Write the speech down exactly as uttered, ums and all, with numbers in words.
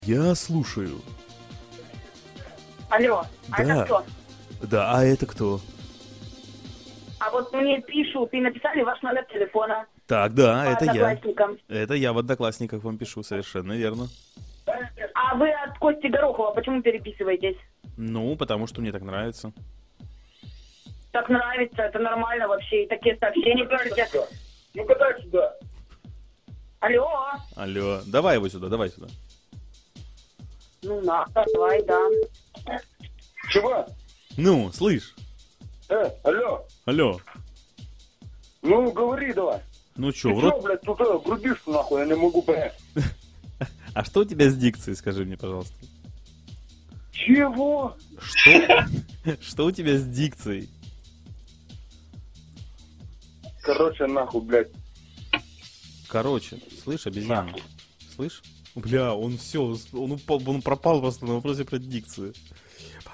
Я слушаю. Алло, а Да. это кто? Да, а это кто? А вот мне пишут и написали ваш номер телефона Так, да, по это я. одноклассникам. Это я в Одноклассниках вам пишу, совершенно верно. А вы от Кости Горохова почему переписываетесь? Ну, потому что мне так нравится. Так нравится, это нормально вообще. И такие сообщения пишите. Ну-ка дай сюда. Алло, Алло, давай его сюда, давай сюда. ну на, давай, да. Чего? Ну, слышь, Э, алло. алло. Ну, говори давай. Ну чё, Ты вроде... чё, блядь, тут э, грубишь нахуй, я не могу понять. А что у тебя с дикцией, скажи мне, пожалуйста? Чего? Что? Что у тебя с дикцией? Короче, нахуй, блядь. Короче, слышь, обезьяна, слышь? Бля, он все, он, упал, он пропал просто на вопросе про дикцию.